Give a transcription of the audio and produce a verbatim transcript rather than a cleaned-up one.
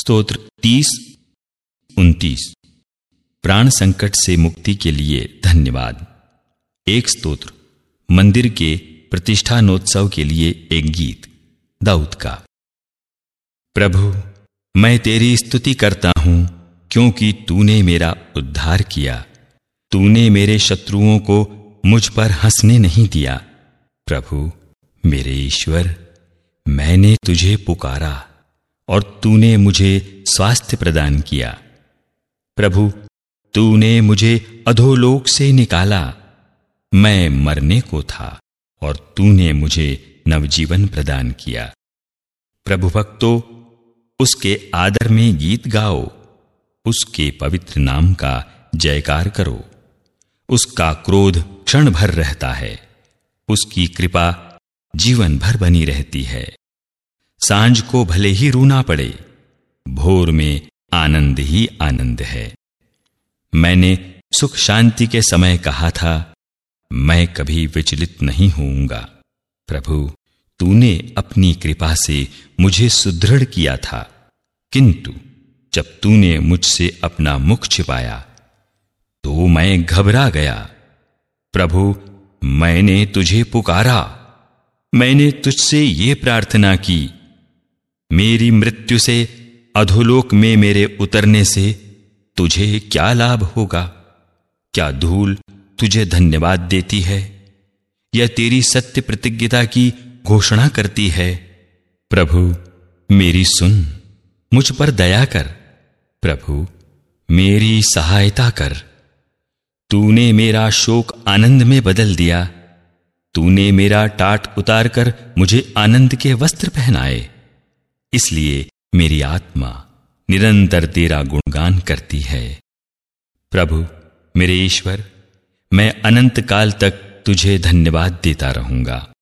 स्तोत्र तीस उनतीस। प्राण संकट से मुक्ति के लिए धन्यवाद। एक स्तोत्र मंदिर के प्रतिष्ठानोत्सव के लिए एक गीत दाऊद का। प्रभु, मैं तेरी स्तुति करता हूं क्योंकि तूने मेरा उद्धार किया। तूने मेरे शत्रुओं को मुझ पर हंसने नहीं दिया। प्रभु मेरे ईश्वर, मैंने तुझे पुकारा और तूने मुझे स्वास्थ्य प्रदान किया। प्रभु, तूने मुझे अधोलोक से निकाला। मैं मरने को था और तूने मुझे नवजीवन प्रदान किया। प्रभु भक्तों, उसके आदर में गीत गाओ, उसके पवित्र नाम का जयकार करो। उसका क्रोध क्षण भर रहता है, उसकी कृपा जीवन भर बनी रहती है। सांझ को भले ही रूना पड़े, भोर में आनंद ही आनंद है। मैंने सुख शांति के समय कहा था, मैं कभी विचलित नहीं होऊंगा। प्रभु, तूने अपनी कृपा से मुझे सुदृढ़ किया था, किंतु जब तूने मुझसे अपना मुख छिपाया तो मैं घबरा गया। प्रभु, मैंने तुझे पुकारा, मैंने तुझसे ये प्रार्थना की, मेरी मृत्यु से अधोलोक में मेरे उतरने से तुझे क्या लाभ होगा? क्या धूल तुझे धन्यवाद देती है या तेरी सत्य प्रतिज्ञता की घोषणा करती है? प्रभु मेरी सुन, मुझ पर दया कर। प्रभु मेरी सहायता कर। तूने मेरा शोक आनंद में बदल दिया। तूने मेरा टाट उतार कर मुझे आनंद के वस्त्र पहनाए। इसलिए मेरी आत्मा निरंतर तेरा गुणगान करती है। प्रभु मेरे ईश्वर, मैं अनंत काल तक तुझे धन्यवाद देता रहूंगा।